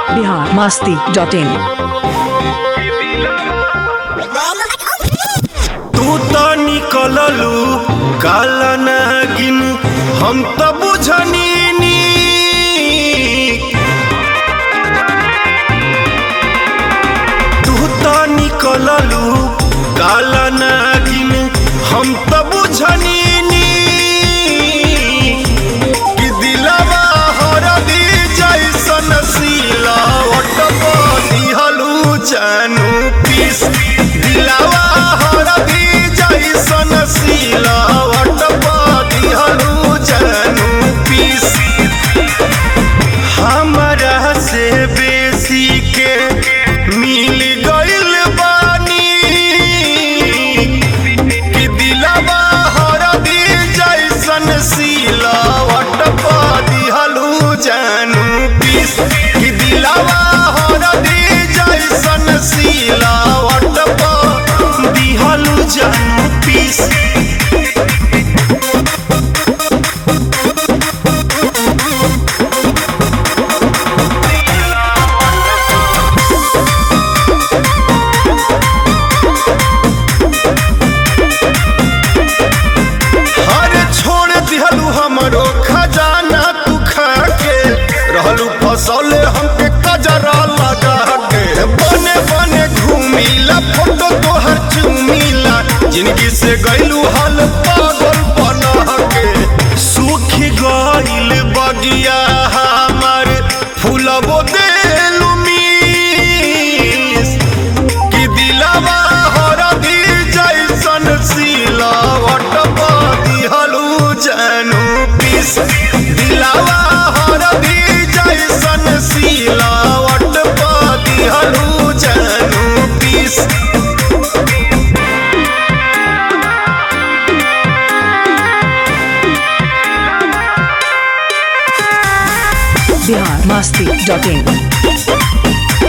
biharmasti.in तू तो निकललू काला नागिन हम तो बुझनी तू तो निकललू काला नागिन हम तो बुझनी कि दिलवा हरदी जैसन सीला अटपा दिहलू जानू पीस दिलवा हरदी जैसन सीला अटपा दिहलू जानू पीस हमरा से बेसी के मिल गइल बानी कि दिलवा हरदी जैसन सीला अटपा दिहलू जानू पीस कि दिलवा हरदी जैसन सीला अटपा दिहलू जानू पीस हमरो खजाना तू खा के रहलू फसौले हमके कजरा लगा के बने बने घूमिला फोटो तोहर चुमिला जिंदगी से गइलू हाल पागल बना के सूख गइल बगिया हमार फूलबो देलू मीस कि दिलवा हरदी जैसन सीला अटपा दिहलू जानू पीस दिलवा हरदी जैसन सीला अटपा दिहलू जानू पीस biharmasti.in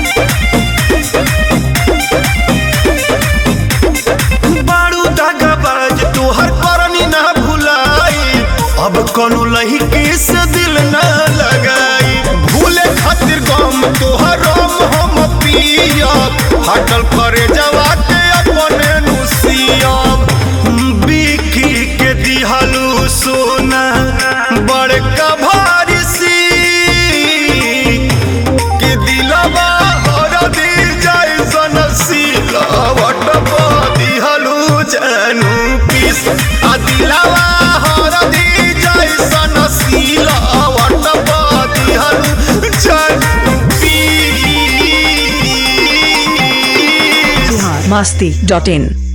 बारू दगाबाज तोहर करनी ना भुलाई अब कौनो लहिकी से दिल ना लगाई भूले खातिर गम तोहर रम हम पियब हटल करे जवा के अपने नुसियब बिकी के दिहलू सोना बड़का भारी सी कि दिलवा हरदी जैसन सीला अटपा दिहलू जानू पीस आ दिलवा हरदी जैसन सीला अटपा दिहलू जानू पीस biharmasti.in